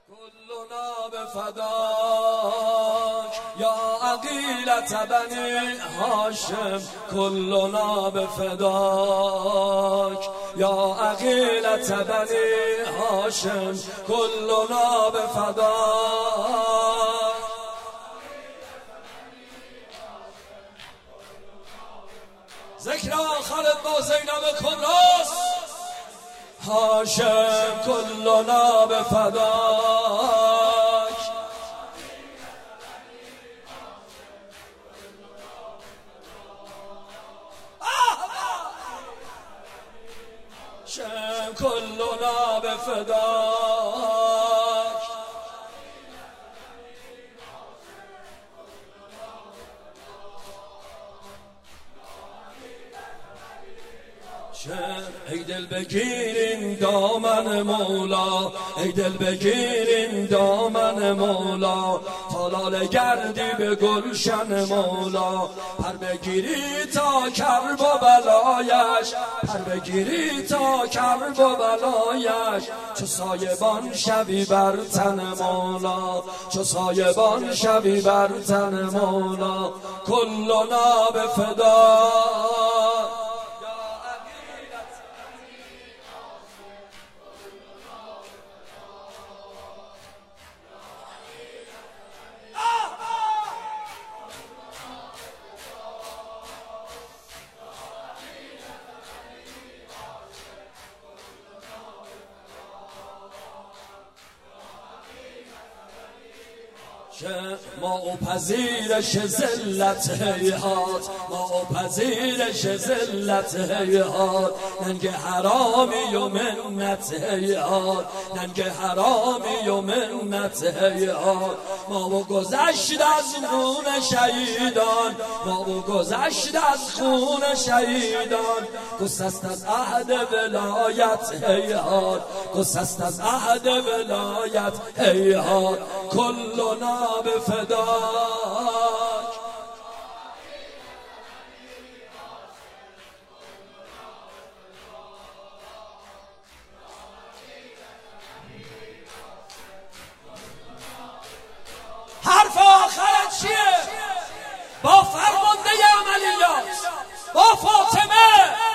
كلنا بفداك يا عقيلة بني هاشم، كلنا بفداك يا عقيلة بني هاشم، كلنا بفداك. ذکر خالد با زینب کبراست. هاشم كلنا بفداك. هاشم كلنا بفداك. ای دل بگیرین دامن مولا، ای دل بگیرین دامن مولا، تا لاله گردی به گلشن مولا. پر بگیری تا کرب و بلایش، پر بگیری تا کرب و بلایش، چو سایبان شوی بر تن مولا، چو سایبان شوی بر تن مولا. کلنا بفداک. ما او پذیرش ذلت هیهات، ما او پذیرش ذلت هیهات، ننگ حرامی و منت هیهات، ننگ حرامی و منت هیهات. ما او گذشت از خون شهیدان، ما او گذشت از خون شهیدان، گسست از عهد ولایت هیهات، گسست از عهد ولایت هیهات. کلنا بفداک. حرف آخرت چیه؟ با فرمانده عملیات، با فاطمه.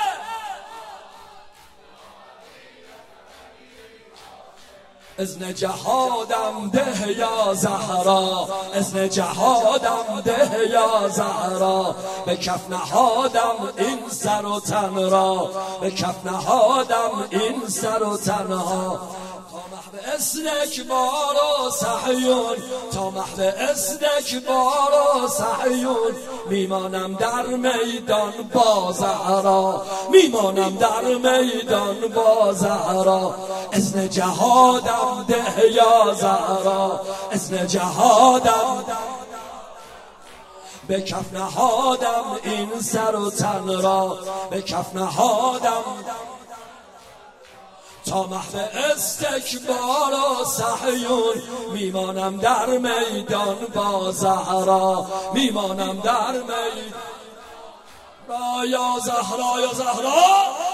اذن جهادم ده یا زهرا، اذن جهادم ده یا زهرا، به کف نهادم این سر و تن را، به کف نهادم این سر و تنها. تا محو اسنک بارو صهیون، تا محو اسنک بارو صهیون، میمانم در میدان با زهرا، میمانم در میدان با زهرا. اذن جهادم ده یا زهرا، اذن جهادم به کف نهادم این سر و تن را، به کف نهادم تا محو استکبار و صهیون، میمانم در میدان با زهرا، میمانم در میدان. یا زهرا یا زهرا.